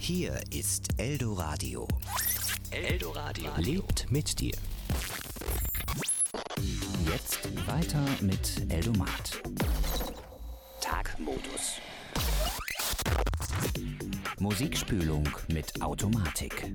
Hier ist Eldoradio. Eldoradio lebt mit dir. Jetzt weiter mit Eldomat. Tagmodus. Musikspülung mit Automatik.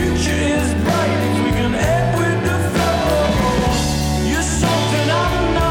Something I'm not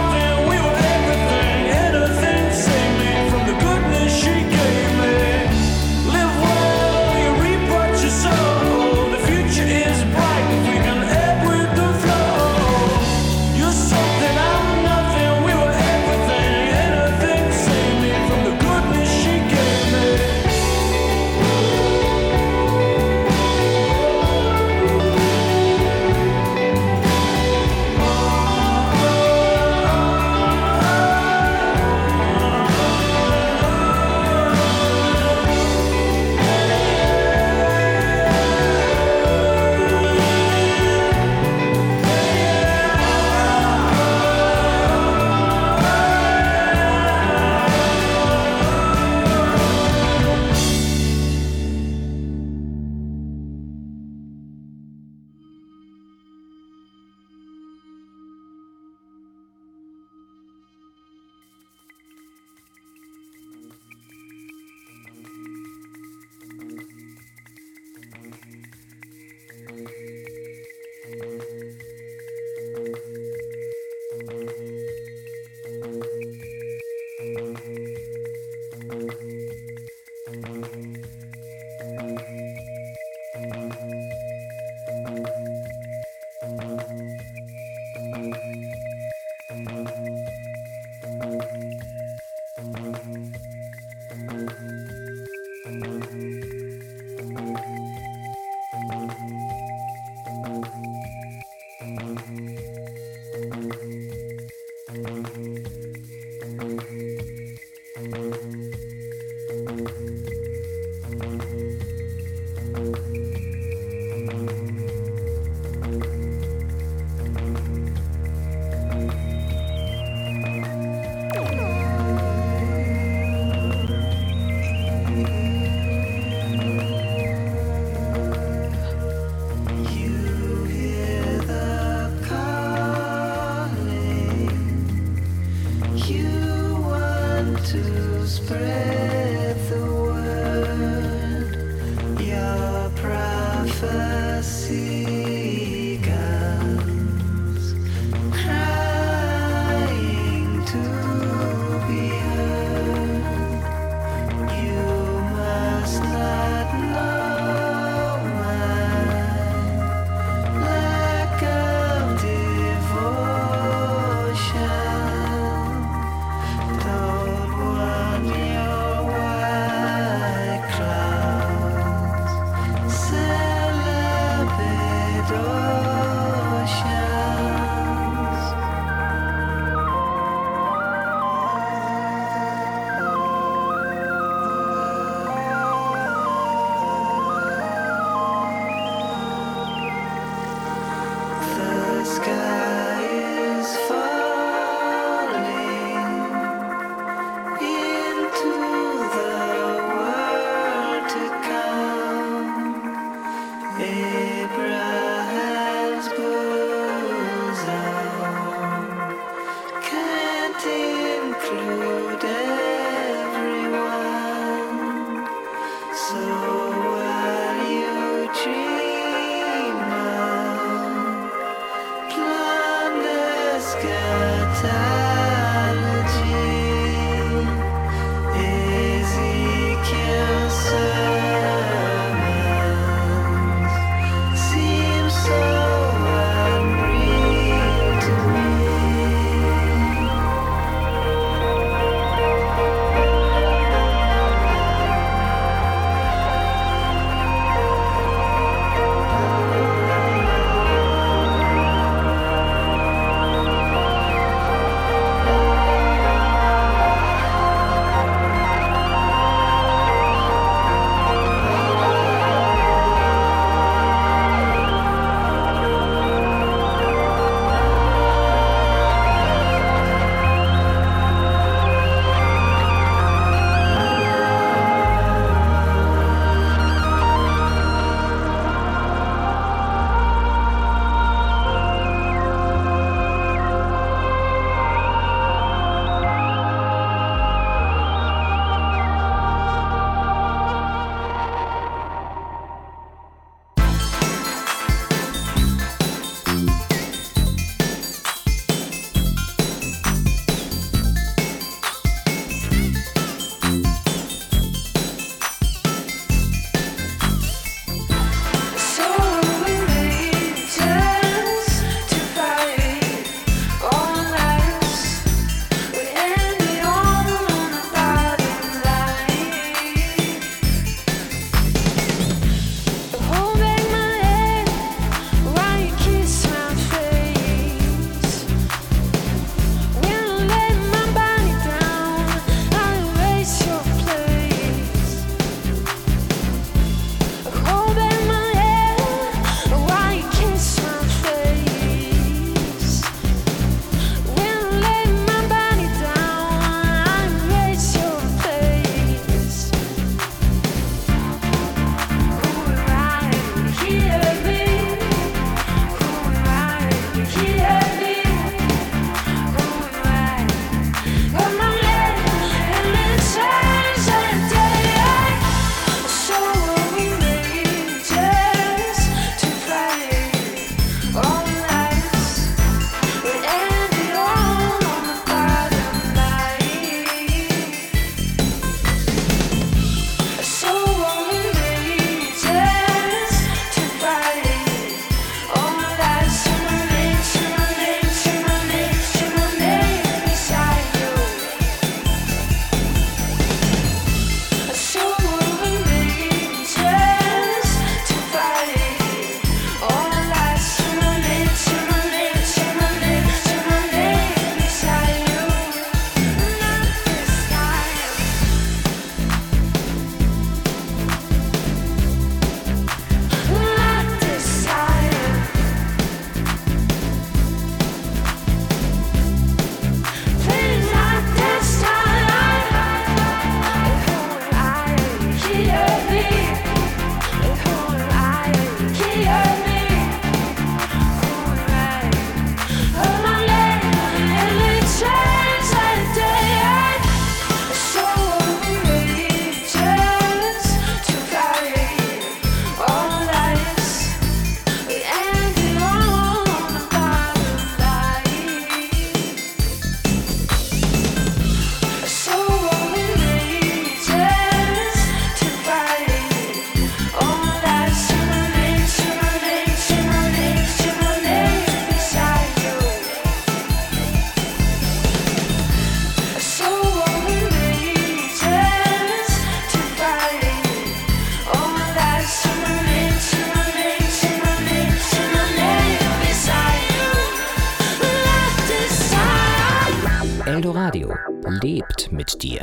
Eldoradio lebt mit dir.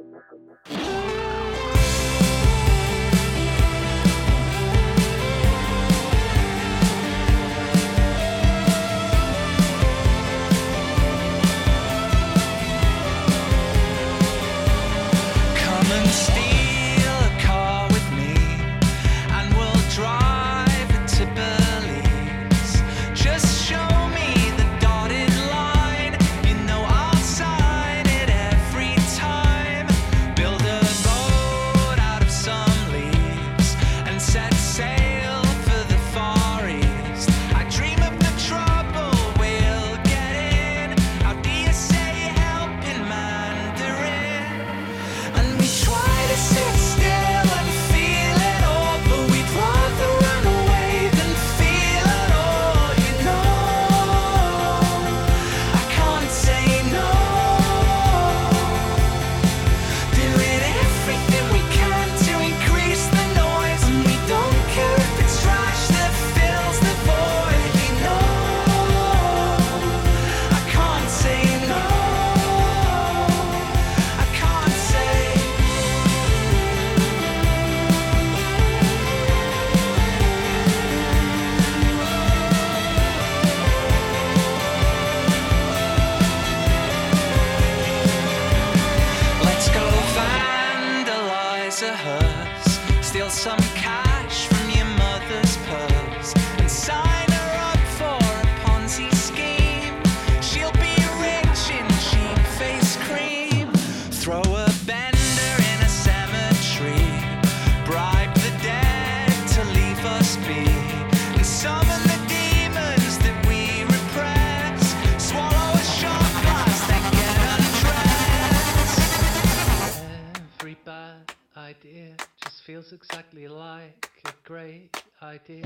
Exactly like a great idea.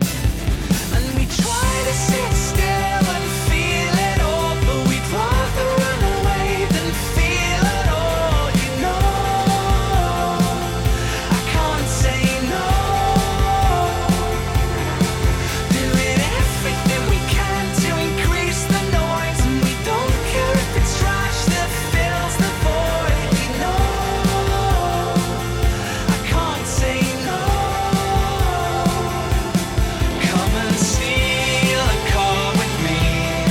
And we try to sit still and feel it all, but we'd rather run away than feel it all, you know. I can't say no. Doing everything we can to increase the noise, and we don't care if it's trash that fills the void, you know. I can't say no. Come and steal a car with me.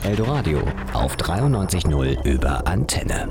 Eldoradio auf 93.0 über Antenne.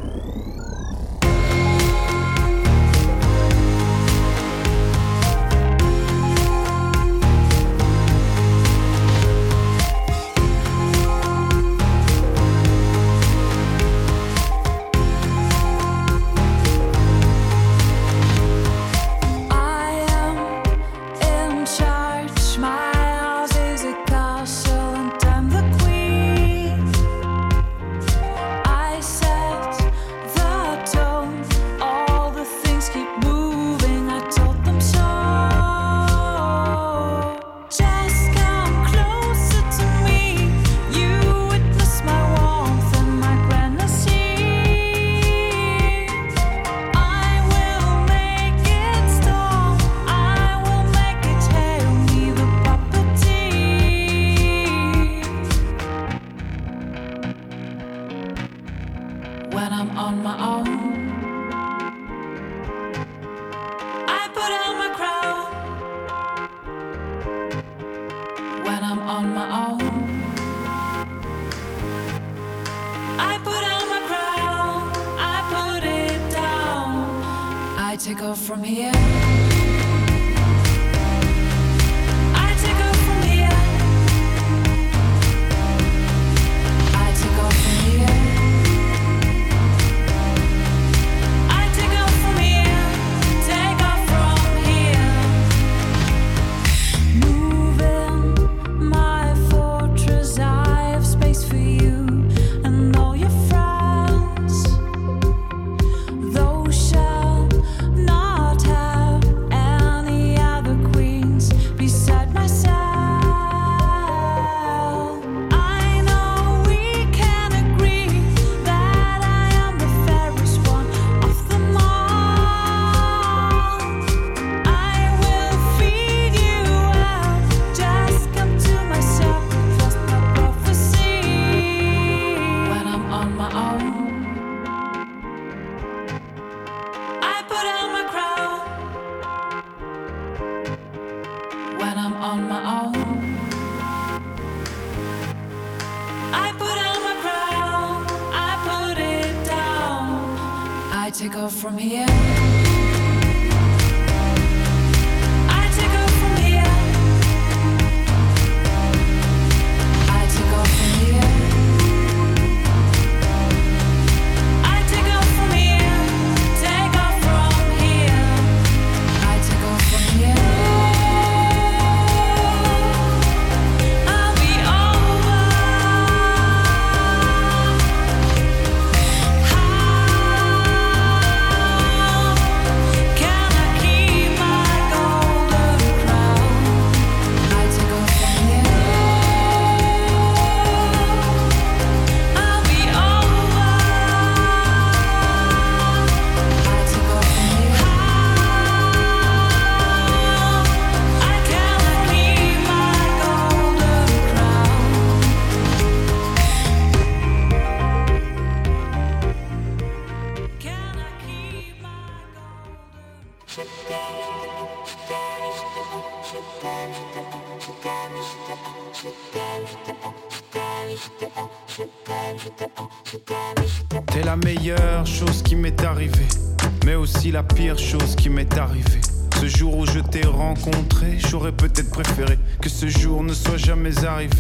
T'es la meilleure chose qui m'est arrivée, mais aussi la pire chose qui m'est arrivée. Ce jour où je t'ai rencontré, j'aurais peut-être préféré que ce jour ne soit jamais arrivé.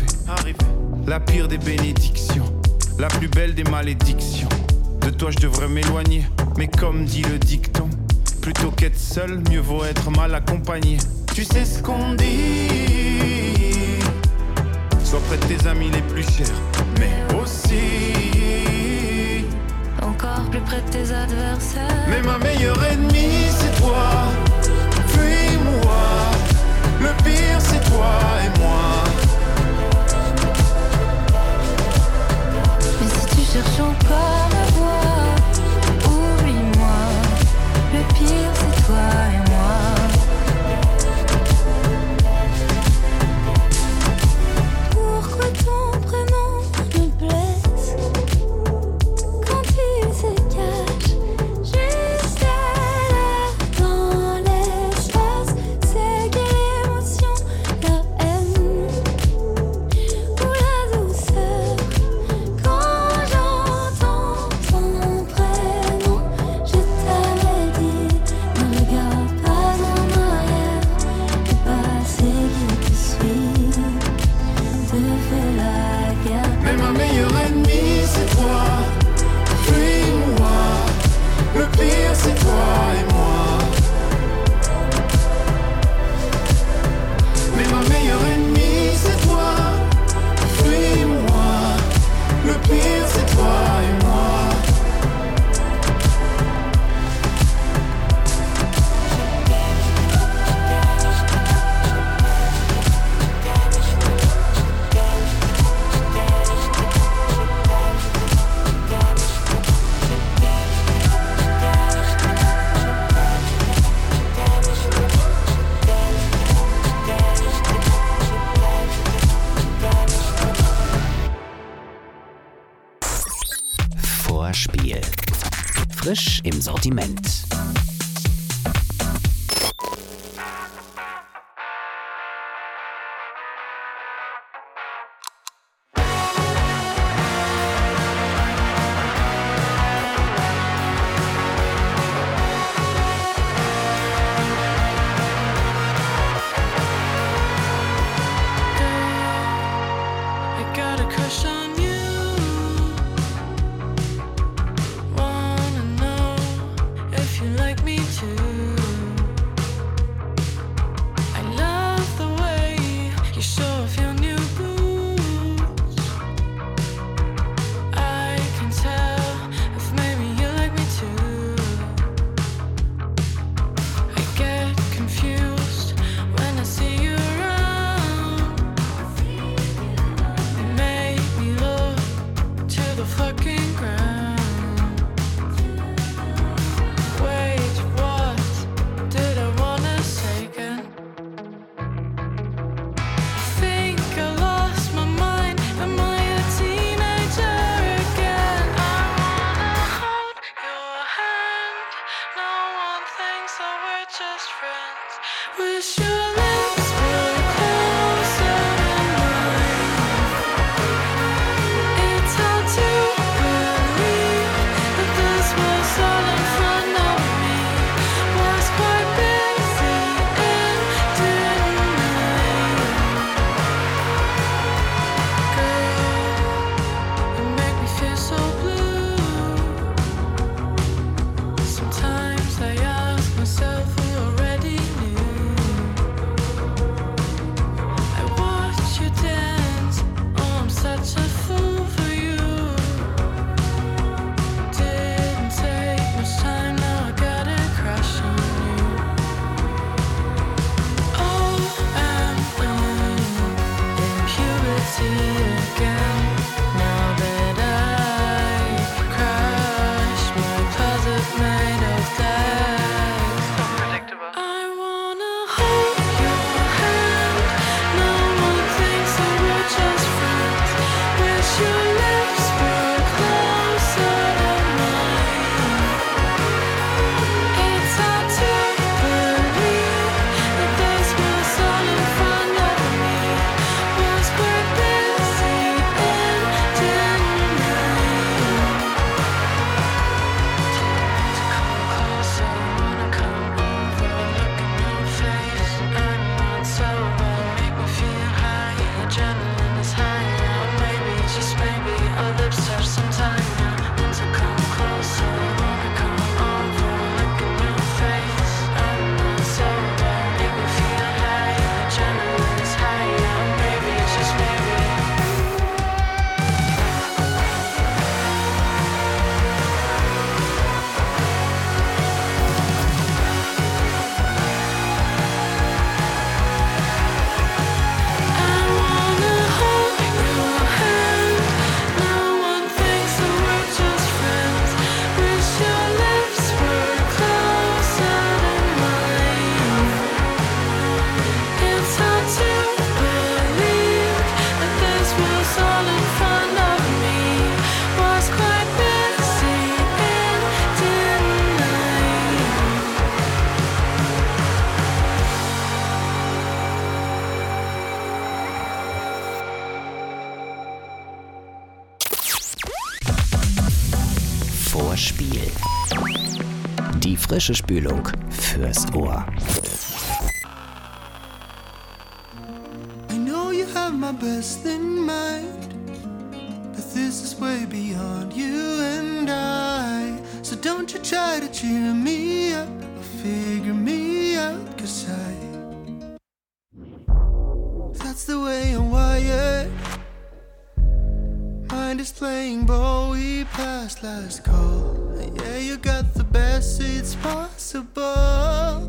La pire des bénédictions, la plus belle des malédictions. De toi je devrais m'éloigner, mais comme dit le dicton, plutôt qu'être seul, mieux vaut être mal accompagné. Tu sais ce qu'on dit, sois près de tes amis les plus chers, mais aussi encore plus près de tes adversaires. Mais ma meilleure ennemie c'est toi, puis moi. Le pire c'est toi et moi. Mais si tu cherches encore à voir, oublie-moi. Le pire c'est toi et moi. Pourquoi ton prénom me blesse quand il se cache juste là dans l'espace? C'est quelle émotion, la haine Vorspiel. Frisch im Sortiment. Vorspiel. Die frische Spülung fürs Ohr. I know you have my best in mind, but this is way beyond you and I. So don't you try to cheer me up or figure me out, 'cause that's the way I'm wired. Mind is playing Bowie past last call. Yeah, you got the best seats possible.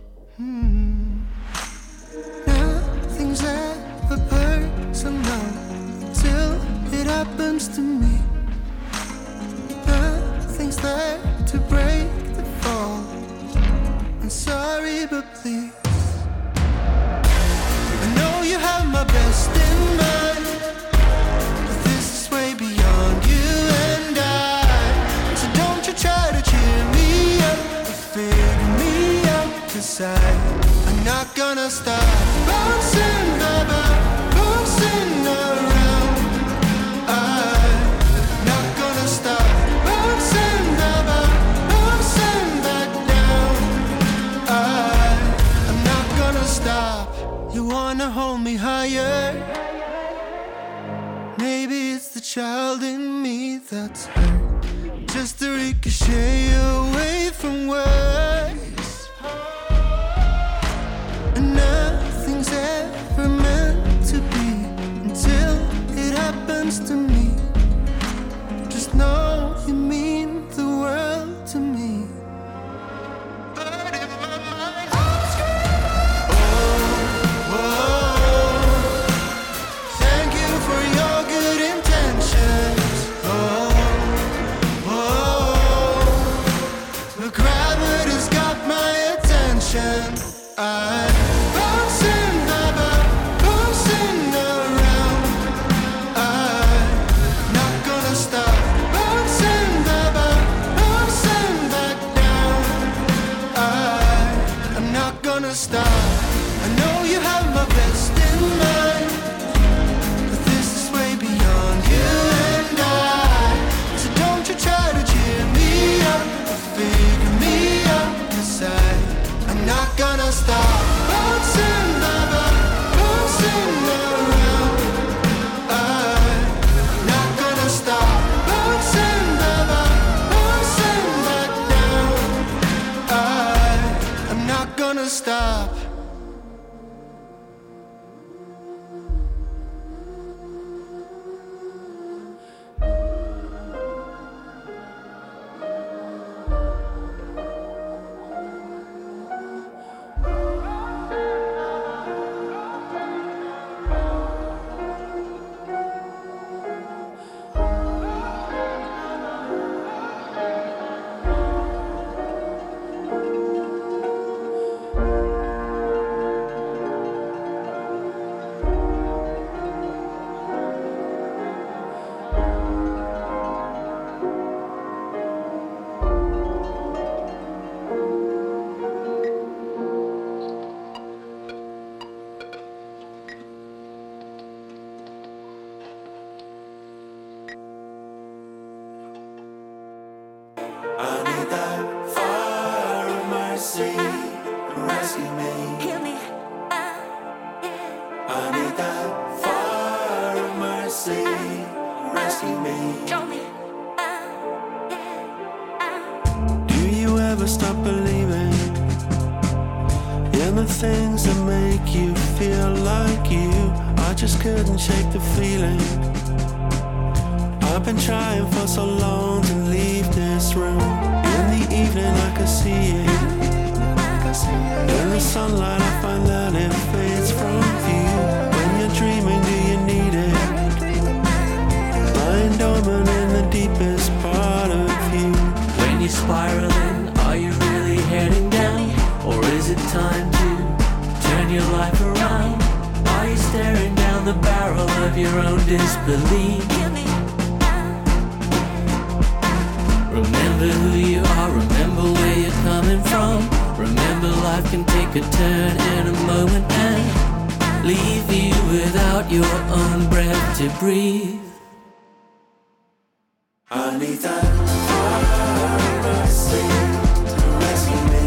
Nothing's ever personal till it happens to me. Nothing's there to break the fall. I'm sorry, but please, I know you have my best in mind, but this is way beyond you and I. child in me that's hurt. Just a ricochet away from words. And nothing's ever meant to be until it happens to me. Just know you mean the world to me. But if my mind goes thank you for your good intentions. The gravity's got my attention. I'm bouncing around. I'm not gonna stop. Bouncing back down. I'm not gonna stop. I know you have my best in mind, but this is way beyond you and I. So don't you try to cheer me up or figure me out, 'cause I'm not gonna stop. Bouncing around. I'm not gonna stop. Bouncing back down. I'm not gonna stop. I need that fire of mercy to rescue me. Heal me. I need that fire of mercy to rescue me. Show me. Do you ever stop believing in the things that make you feel like you? I just couldn't shake the feeling. I've been trying for so long to leave this room. In the evening I could see it. In the sunlight I find that it fades from view. When you're dreaming, do you need it? Lying dormant in the deepest part of you. When you're spiraling, are you really heading down? Or is it time to turn your life around? Are you staring down the barrel of your own disbelief? Remember who you are, remember where you're coming from. Remember life can take a turn in a moment and leave you without your own breath to breathe. I need that fire of mercy to rescue me.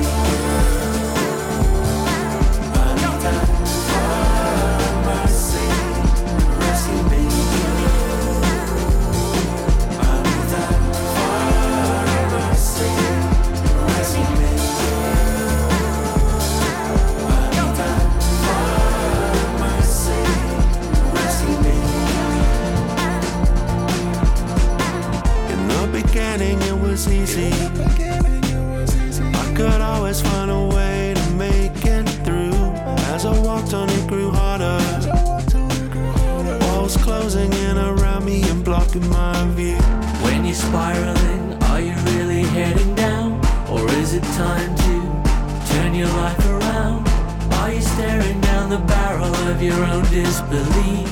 I need that fire of mercy to rescue me. I need that fire of mercy to rescue me. I need that fire of mercy to rescue me. In the beginning it was easy. I could always find a way to make it through. As I walked on it grew harder. Walls closing in around me and blocking my view. When you're spiraling, are you really heading down? Or is it time to turn your life around? Are you staring down the barrel of your own disbelief?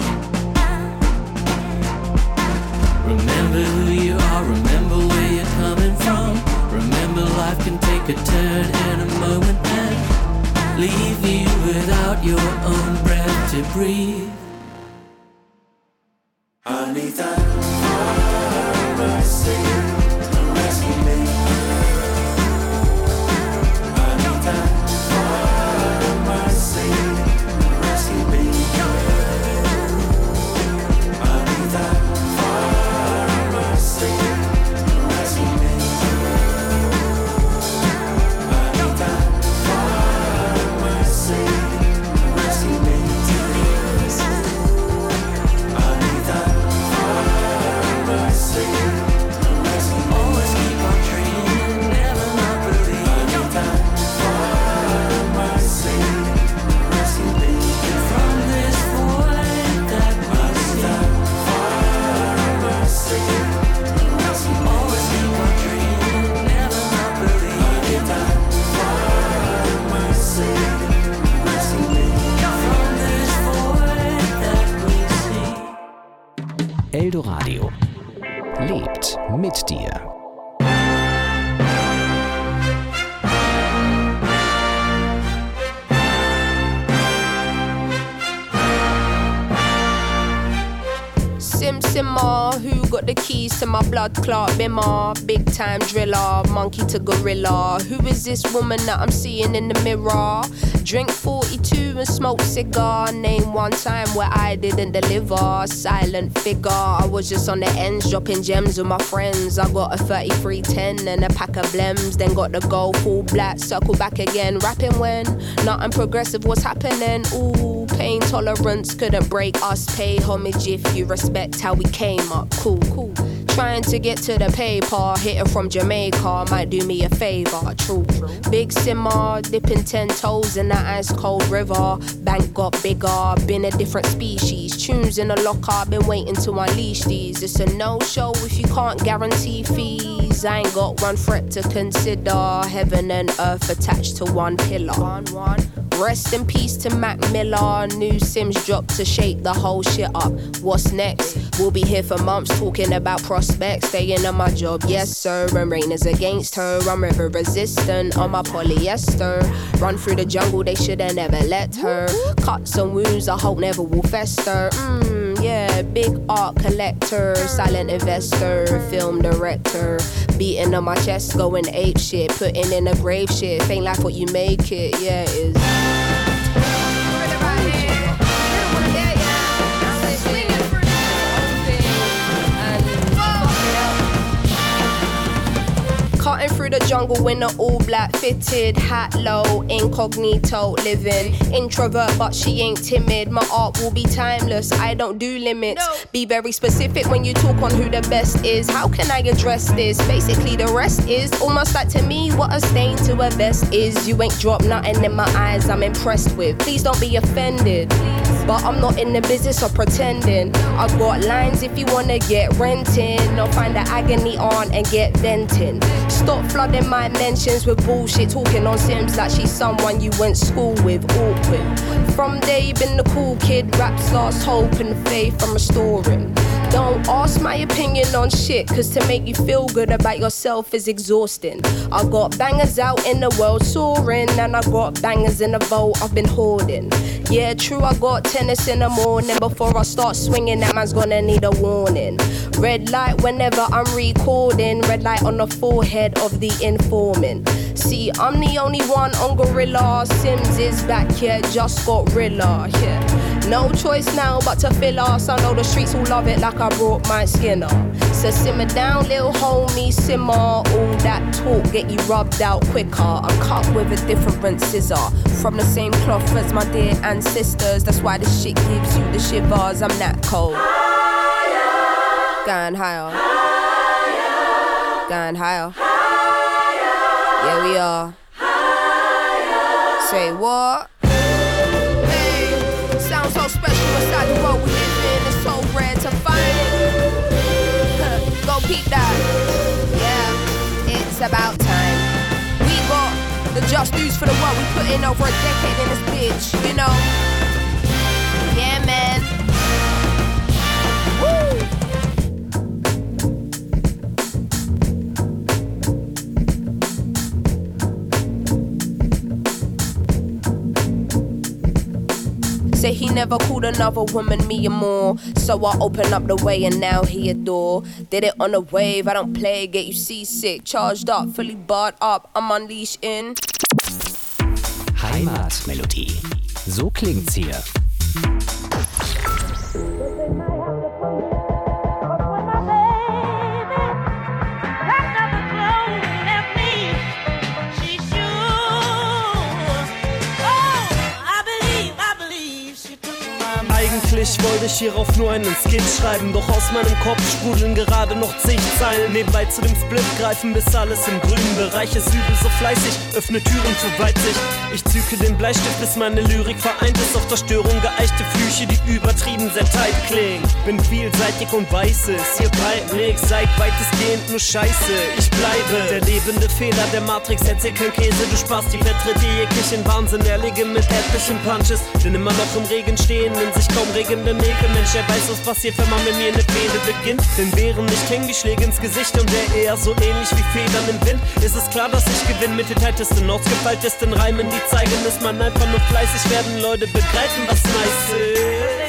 Remember who you are, remember where you're coming from. Remember life can take a turn in a moment and leave you without your own breath to breathe. I need that fire of mercy to rescue me. I need that fire of mercy to rescue me. I need that fire Eldoradio. Lebt mit dir. Simmer, who got the keys to my blood clot bimmer? Big time driller, monkey to gorilla. Who is this woman that I'm seeing in the mirror? Drink 42 and smoke cigar. Name one time where I didn't deliver. Silent figure, I was just on the ends dropping gems with my friends. I got a 3310 and a pack of blems. Then got the gold full black, circle back again. Rapping when nothing progressive was happening. Ooh, pain tolerance couldn't break us. Pay homage if you respect how we came up. Cool. Trying to get to the paper, hitting from Jamaica might do me a favor. True. Big simmer, dipping 10 toes in that ice cold river. Bank got bigger, been a different species. Tunes in the locker, been waiting to unleash these. It's a no-show if you can't guarantee fees. I ain't got one threat to consider. Heaven and earth attached to one pillar. Rest in peace to Mac Miller. New Sims dropped to shake the whole shit up. What's next? We'll be here for months talking about prospects. Staying on my job, yes sir. And rain is against her. I'm river resistant on my polyester. Run through the jungle, they shoulda never let her. Cuts and wounds I hope never will fester. Yeah, big art collector, silent investor, film director. Beating on my chest, going ape shit, putting in a grave shit. Ain't like what you make it, yeah it is. Cutting through the jungle in an all black fitted hat low, incognito living. Introvert but she ain't timid. My art will be timeless, I don't do limits. Be very specific when you talk on who the best is. How can I address this? Basically the rest is almost like to me what a stain to a vest is. You ain't dropped nothing in my eyes I'm impressed with. Please don't be offended, but I'm not in the business of pretending. I got lines if you wanna get renting, or find the agony on and get venting. Stop flooding my mentions with bullshit, talking on Sims like she's someone you went school with. Awkward. From day been the cool kid, raps lost hope and faith I'm restoring. Don't ask my opinion on shit, cause to make you feel good about yourself is exhausting. I got bangers out in the world soaring, and I got bangers in the vault I've been hoarding. Yeah, true, I got tennis in the morning. Before I start swinging, that man's gonna need a warning. Red light whenever I'm recording, red light on the forehead of the informant. See, I'm the only one on Gorilla. Sims is back, yeah, just got Rilla, yeah. No choice now but to fill us. I know the streets will love it like I brought my skin up. So simmer down, little homie, simmer. All that talk get you rubbed out quicker. I'm cut with a different scissor, from the same cloth as my dear ancestors. That's why this shit gives you the shivers. I'm that cold. Higher. Going higher. Higher. Going higher. Higher. Yeah, we are. Higher. Say what? So special inside the world we live in. It's so rare to find it. Go peep that. Yeah, it's about time. We got the just dues for the work we put in over a decade in this bitch, you know. Yeah, man. Woo! Say he never called another woman me or more. So I open up the way and now he adore. Did it on a wave, I don't play, get you seasick. Charged up, fully barred up, I'm unleashed in Heimatmelodie. So klingt's hier. Eigentlich wollte ich hierauf nur einen Skit schreiben, doch aus meinem Kopf sprudeln gerade noch zig Zeilen. Nebenbei zu dem Split greifen, bis alles im grünen Bereich ist. Übel so fleißig, öffne Türen zu weitsicht. Ich zücke den Bleistift, bis meine Lyrik vereint ist. Auf der Störung geeichte Flüche, die übertrieben sehr tight klingen. Bin vielseitig und weiß es, ihr bleibt nix, seid weitestgehend nur Scheiße. Ich bleibe der lebende Fehler der Matrix, erzähl kein Käse, du sparst die vertritt dir jeglichen Wahnsinn. Erlege mit etlichen Punches, denn immer noch im Regen stehen, in sich kaum regen brennende Nägel. Mensch, wer weiß, was passiert, wenn man mit mir eine Fehde beginnt. Den Bären nicht klingen wie Schläge ins Gesicht und der eher so ähnlich wie Federn im Wind. Ist es klar, dass ich gewinne mit den tightesten, ausgefeiltesten Reimen, die zeigen, dass man einfach nur fleißig werden. Leute begreifen, was nice ist.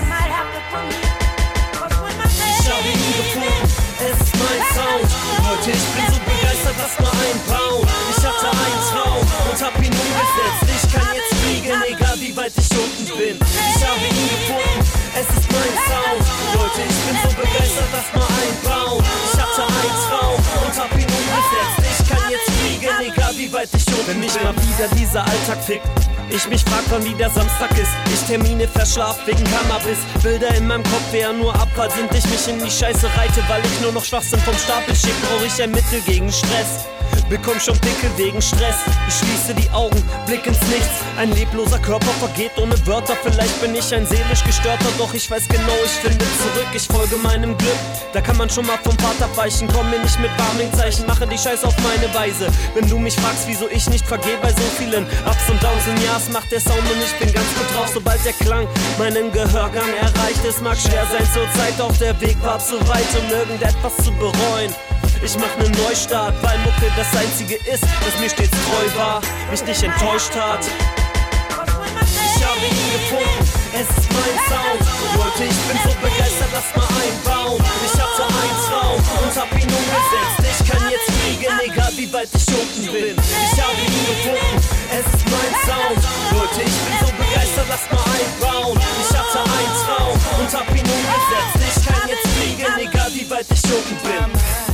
Ich habe ihn gefunden, es ist mein Sound. Leute, ich bin so begeistert, lass mal einbauen. Ich hatte einen Traum und hab ihn umgesetzt. Ich kann jetzt fliegen, egal wie weit ich unten bin. Ich habe ihn gefunden, es ist mein Sound. Leute, ich bin so begeistert, lass mal einbauen. Ich hatte einen Traum und hab ihn umgesetzt. Ich kann jetzt fliegen, egal wie weit ich unten bin. Wenn mich mal wieder dieser Alltag fickt, ich mich frag, wann wieder Samstag ist. Ich Termine verschlaf wegen Cannabis. Bilder in meinem Kopf, wer nur Abfall sind. Ich mich in die Scheiße reite, weil ich nur noch Schwachsinn vom Stapel schick. Brauch ich ein Mittel gegen Stress. Bekomm schon Pickel wegen Stress. Ich schließe die Augen, blick ins Nichts. Ein lebloser Körper vergeht ohne Wörter. Vielleicht bin ich ein seelisch gestörter, doch ich weiß genau, ich finde zurück. Ich folge meinem Glück, da kann man schon mal vom Vater weichen. Komm mir nicht mit Warningzeichen, mache die Scheiße auf meine Weise. Wenn du mich fragst, wieso ich nicht vergeh bei so vielen Ups und Downs und Ja's, macht der Sound und ich bin ganz gut drauf, sobald der Klang meinen Gehörgang erreicht. Es mag schwer sein zur Zeit, doch der Weg war zu weit, um irgendetwas zu bereuen. Ich mach nen Neustart, weil Mucke das einzige ist, das mir stets treu war, mich nicht enttäuscht hat. Ich habe ihn gefunden, es ist mein Sound. Leute, ich bin so begeistert, lass mal einbauen. Ich hatte einen Traum und hab ihn umgesetzt. Ich kann jetzt fliegen, egal wie weit ich unten bin. Ich habe ihn gefunden, es ist mein Sound. Leute, ich bin so begeistert, lass mal einbauen. Ich hatte einen Traum und hab ihn umgesetzt. Ich kann jetzt fliegen, egal wie weit ich unten bin.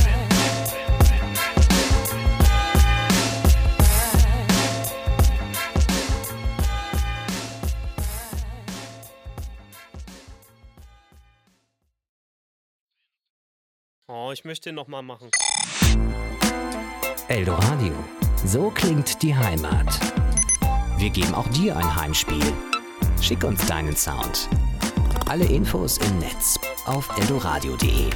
Oh, ich möchte den nochmal machen. Eldoradio. So klingt die Heimat. Wir geben auch dir ein Heimspiel. Schick uns deinen Sound. Alle Infos im Netz auf eldoradio.de.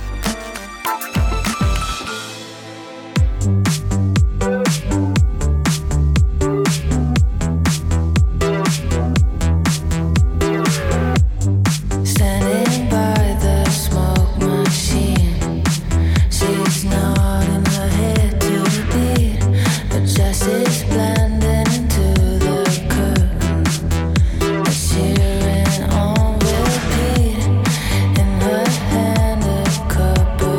Couple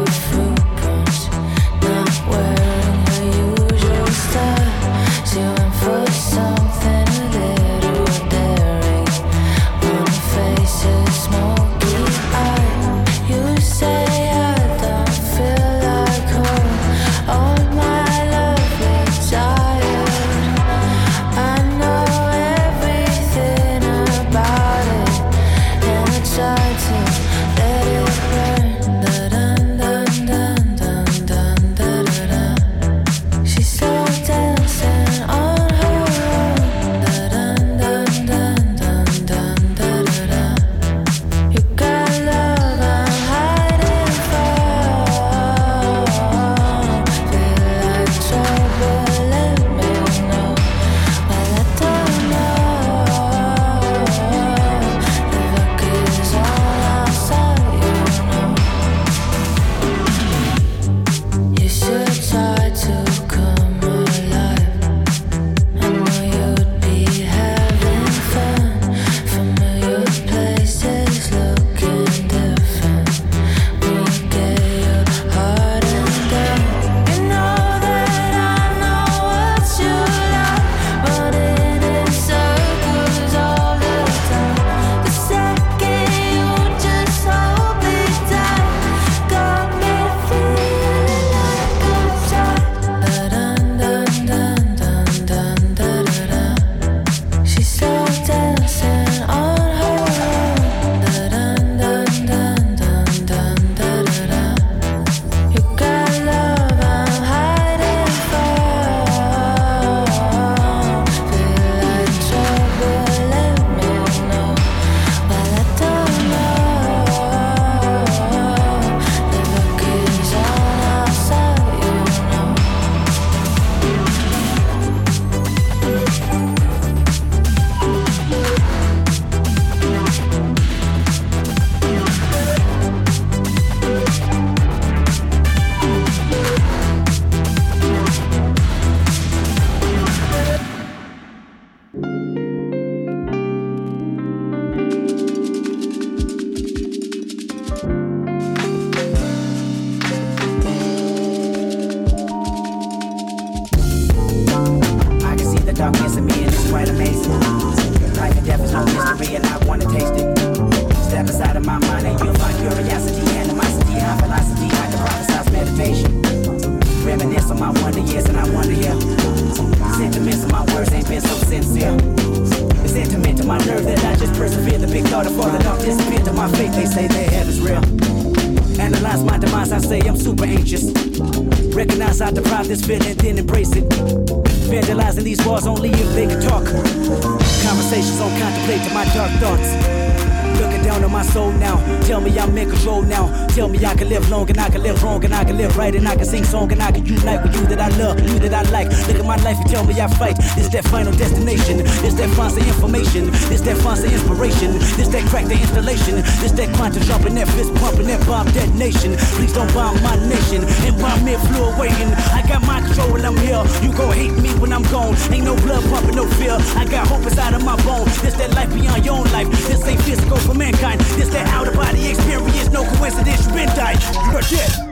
y'all kissing me, and it's quite amazing. Life and death is no mystery, and I wanna taste it. Step inside of my mind, and you'll find curiosity, animosity, high velocity, like the prophesized meditation. Reminisce on my wonder years, and I wonder, yeah. Sentiments of my words ain't been so sincere. It's intimate to my nerve that I just persevere. The big thought of falling off disappeared to my faith. They say their heaven's real. Analyze my demise, I say I'm super anxious. Recognize I deprive this feeling, then embrace it. Vandalizing these walls only if they can talk. Conversations on contemplate to my dark thoughts. Looking down on my soul now. Tell me I'm in control now. Tell me I can live long and I can live wrong and I can live right and I can sing song and I can unite with you that I love, you that I like. Look at my life and tell me I fight. This that final destination. This that fancy information. This that fancy inspiration. This that crack the installation. This that quantum jumping, that fist pumping, that bomb detonation. Please don't bomb my nation. And bomb me fluid waiting. I got my control when I'm here. You gon' hate me when I'm gone. Ain't no blood pumping, no fear. I got hope inside of my bone. This that life beyond your own life. This ain't physical for mankind. This that out of body experience. No coincidence, you been died. You're dead.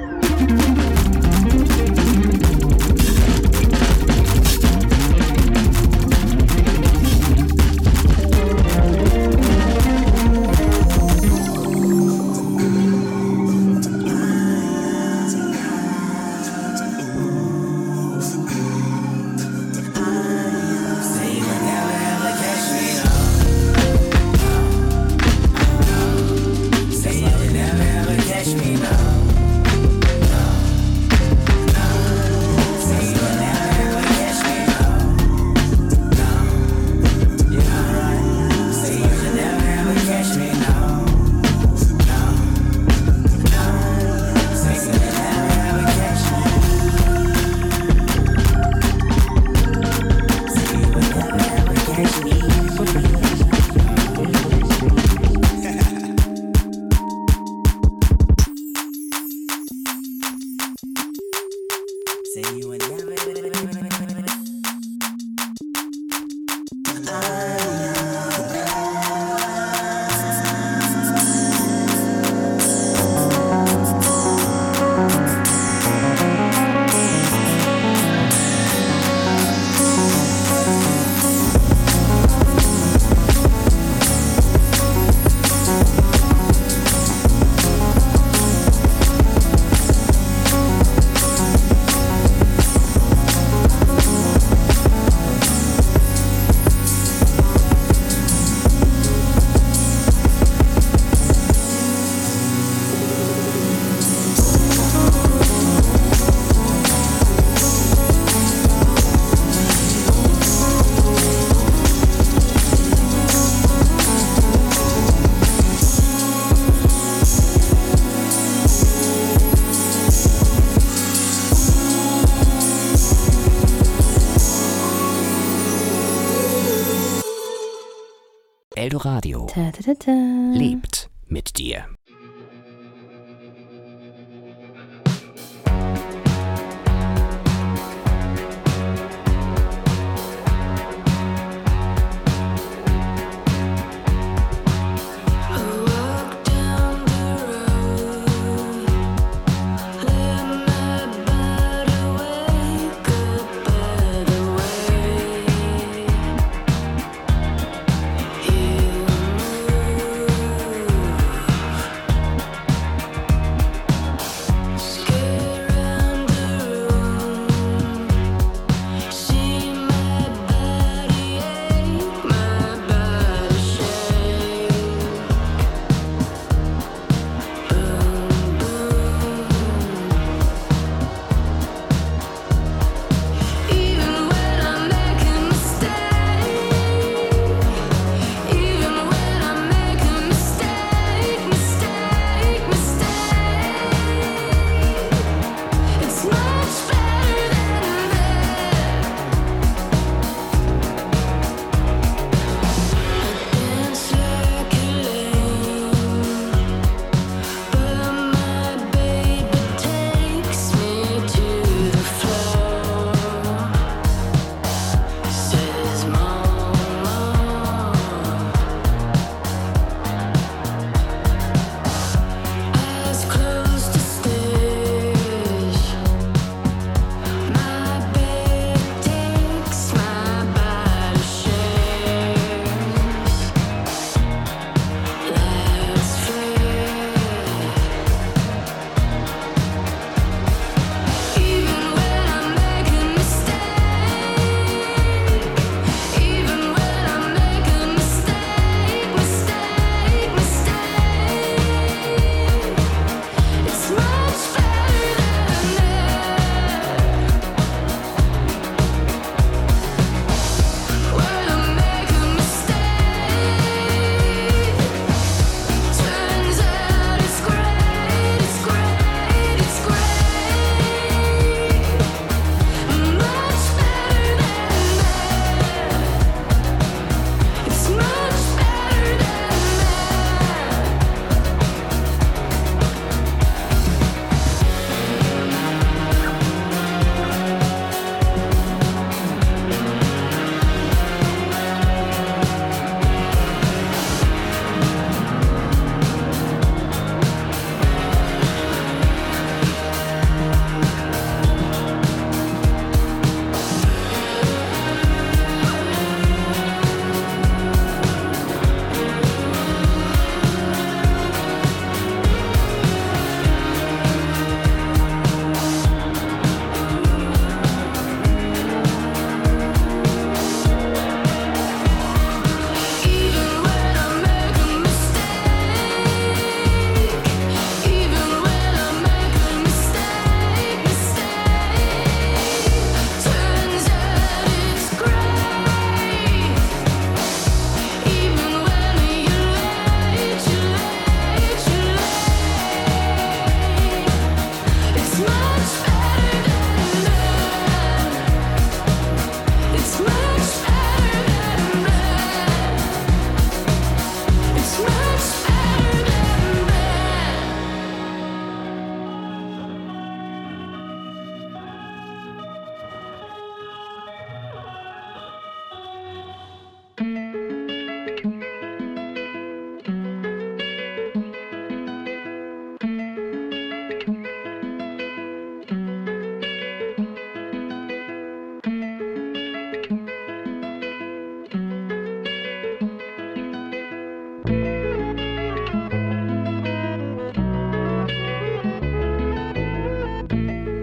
Eldoradio lebt mit dir.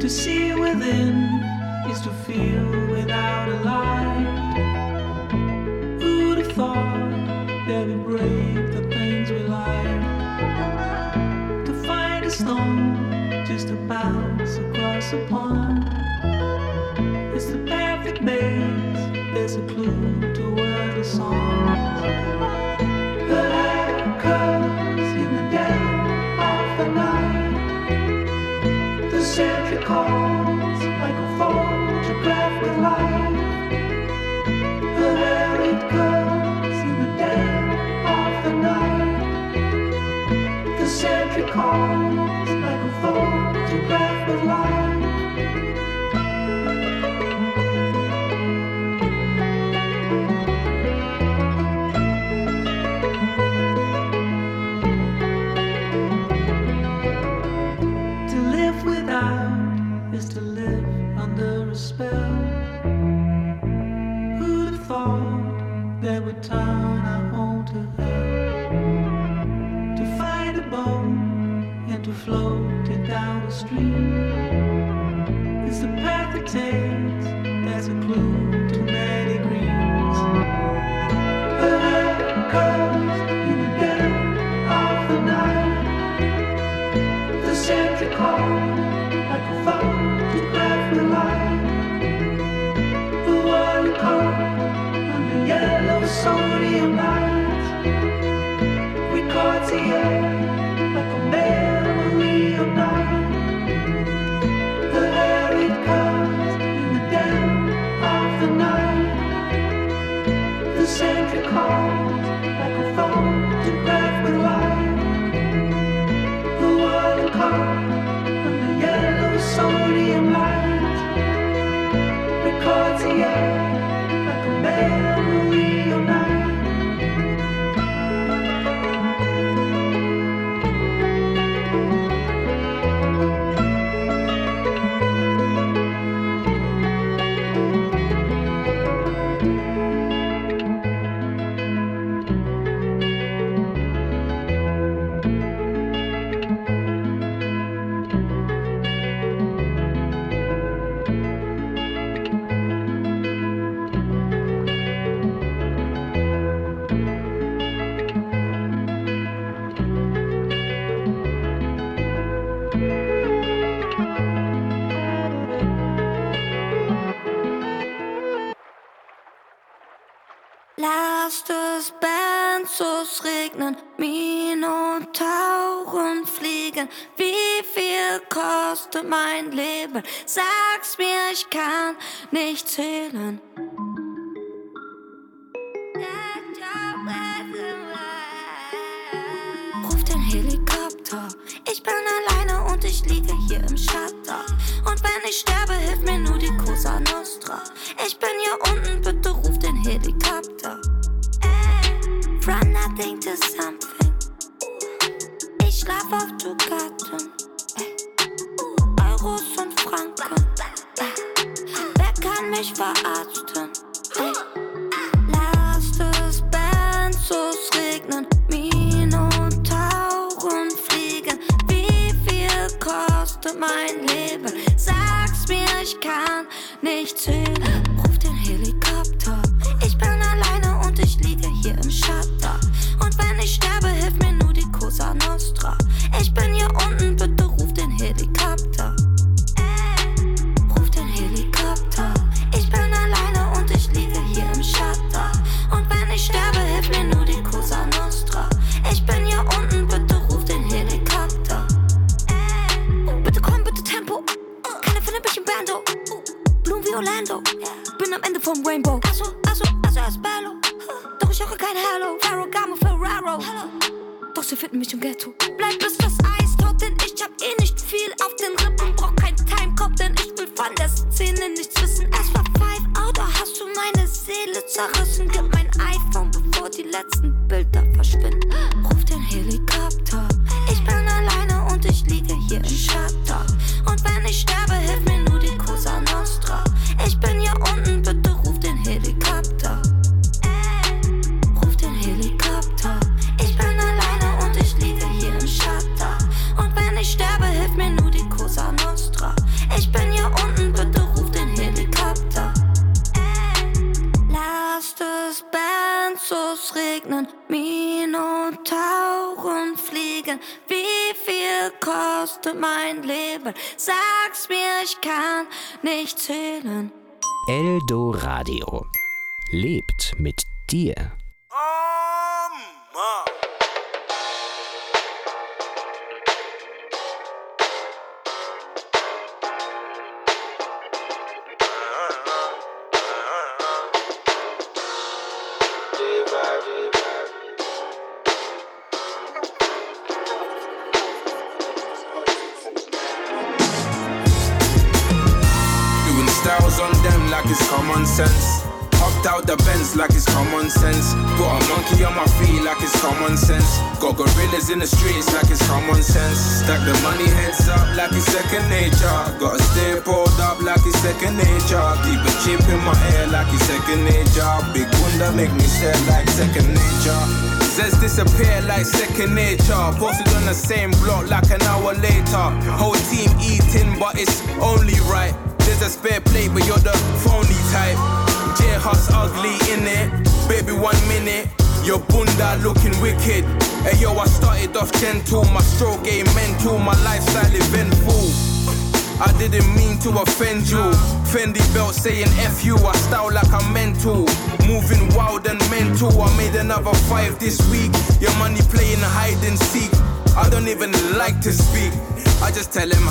To see within is to feel without a light. Who'd have thought that we break the things we like? To find a stone just to bounce across a pond. It's the perfect maze, there's a clue toward a song. The light comes in the dead of the night. The sentry calls like a photograph with light. The air it comes in the dead of the night. The sentry calls like a photograph with light. Is to live under a spell. Who'd have thought that would turn our home to hell? To find a bone and to float it down the stream. It's the path it takes, that's a clue to many dreams. The light comes in the dead of the night. The sentry calls like a photograph with light. The water comes under yellow sodium lights. Records the air like a memory of night. The air it comes in the dead of the night. The sentry calls like a photograph with light. The water comes sodium light. Records the air like a memory of night. Lasst es Benzos regnen, Minotauren fliegen. Wie viel kostet mein Leben? Sag's mir, ich kann nicht zählen. Ruf den Helikopter, ich bin alleine und ich liege hier im Schatten. Und wenn ich sterbe, hilft mir nur die Cosa Nostra. Ich bin hier unten, bitte ruf den Helikopter. From nothing to something. Ich schlaf auf Dukaten, Euros und Franken. Wer kann mich verarzten? Lasst es Benzos regnen, Minotauren fliegen. Wie viel kostet mein Leben? Sag's mir, ich kann nicht zählen. Ruf den Helikopter, ich bin alleine und ich liege hier im Schatten. Und wenn ich sterbe, hilft mir nur die Cosa Nostra. Ich bin hier unten, bitte ruf den Helikopter. Ruf den Helikopter, ich bin alleine und ich liege hier im Schatten. Und wenn ich sterbe, hilft mir nur die Cosa Nostra. Ich bin hier unten, bitte ruf den Helikopter. Bitte komm, bitte Tempo, keiner findet mich im Bando. Blumen wie Orlando, bin am Ende vom Rainbow. Also, ist Bello. Doch ich höre kein Hello, Ferragamo, Ferraro. Doch sie finden mich im Ghetto. Bleib bis das Eis taut, denn ich hab eh nicht viel auf den Rippen. Brauch kein Timecop, denn ich will von der Szene nichts wissen. Es war 5 oder hast du meine Seele zerrissen? Gib mein iPhone, bevor die letzten Bilder verschwinden. Ruf den Helikopter, ich bin alleine und ich liege hier im Schatten. Und wenn ich sterbe, hilft mir nur die Cosa Nostra. Ich bin hier unten, bitte ruf den Helikopter. Ruf den Helikopter, ich bin alleine und ich liege hier im Schatten. aber hilft mir nur die Cosa Nostra. Ich bin hier unten, bitte ruf den Helikopter. Lasst es Benzos regnen, Minotauren fliegen. Wie viel kostet mein Leben? Sag's mir, ich kann nicht zählen. Eldoradio. Lebt mit dir. Styles on them like it's common sense. Hopped out the Benz like it's common sense. Got a monkey on my feet like it's common sense. Got gorillas in the streets like it's common sense. Stack the money heads up like it's second nature. Gotta stay pulled up like it's second nature. Keep a chip in my ear like it's second nature. Big wonder make me stare like second nature. Says disappear like second nature. Posted on the same block like an hour later. Whole team eating but it's only right. There's a spare plate but you're the phony type. J-Hus ugly in it. Baby 1 minute. Your bunda looking wicked. Hey yo, I started off gentle. My stroke game mental. My lifestyle eventful. I didn't mean to offend you. Fendi belt saying F you. I style like I'm mental. Moving wild and mental. I made another 5 this week. Your money playing hide and seek. I don't even like to speak. I just tell him